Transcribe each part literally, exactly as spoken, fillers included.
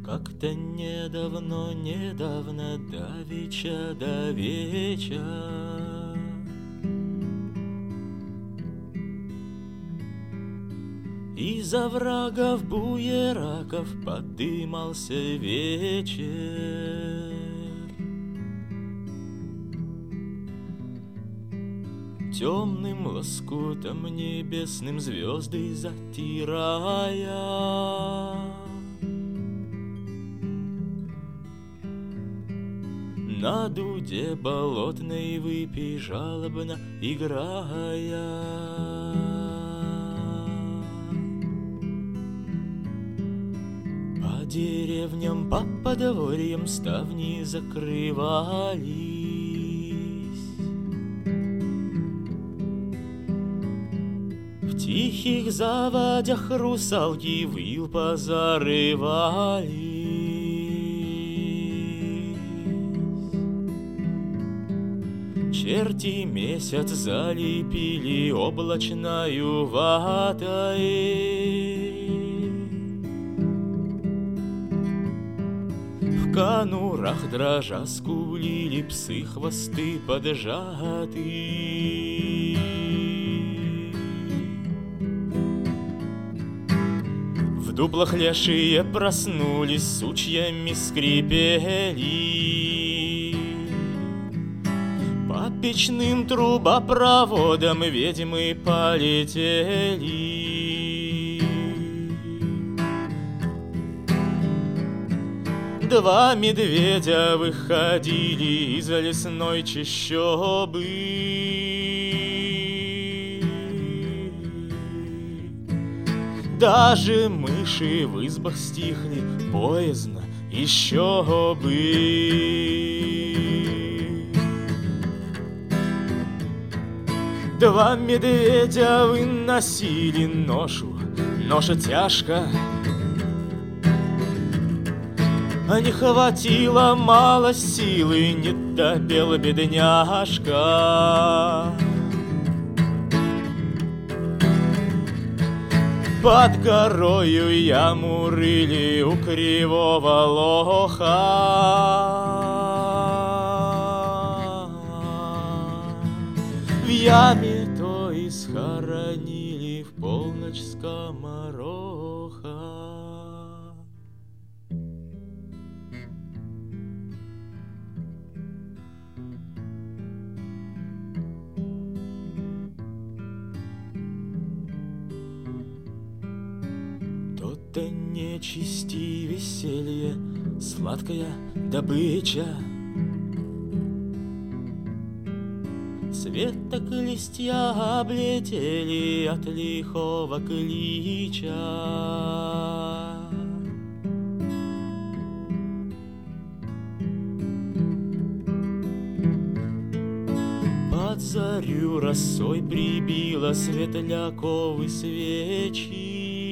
Как-то недавно, недавно, давеча, давеча, из оврагов буераков подымался вечер. Темным лоскутом небесным звезды затирая, на дуде болотной выпей жалобно играя. По деревням, по подворьям ставни закрывались. В тихих заводях русалки выл позарывались. Черти месяц залепили облачною ватой. В конурах дрожа скулили псы, хвосты поджаты. В дуплах лешие проснулись, сучьями скрипели. По печным трубопроводам ведьмы полетели. Два медведя выходили из лесной чащобы. Даже мыши в избах стихли, боязно еще бы. Два медведя выносили ношу, ноша тяжко. А не хватило мало силы, не допел бедняжка. Под горою яму рыли у кривого лоха. В яме то и схоронили в полночь скомороха. То нечисти веселье, сладкая добыча. Светок листья облетели от лихого клича. Под зарю росой прибила светляковы свечи.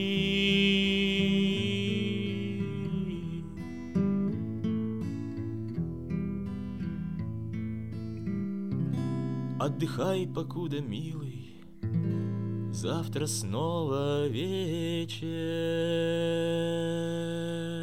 Отдыхай, покуда, милый, завтра снова вечер.